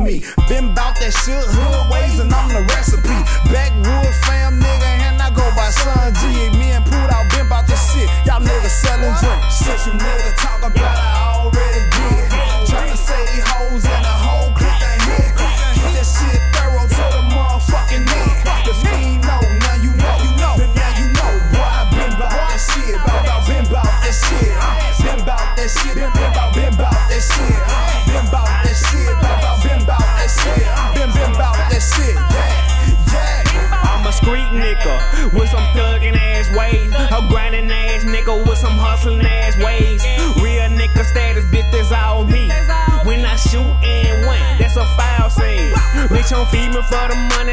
me. Been bout that shit, hood ways, and I'm the recipe. Backwood fam, nigga, and I go by Son G. Me and Poot out been bout this shit. Y'all niggas selling drinks. Shit you niggas talk about, I already did. Tryna say these hoes and the whole clique ain't hit. Get that shit thorough to the motherfucking end. If you ain't know, now you know. Now you know, boy, I been bout that shit. Been bout that shit. Been bout that shit. Been bout that shit. Been bout that shit. Been bout that shit. Been bout that shit. Yeah. I'm a street nigga with some thuggin' ass ways. A grindin' ass nigga with some hustlin' ass ways. Real nigga status, bitch, that's all me. When I shoot and win, that's a foul scene. Bitch, I'm feedin' for the money.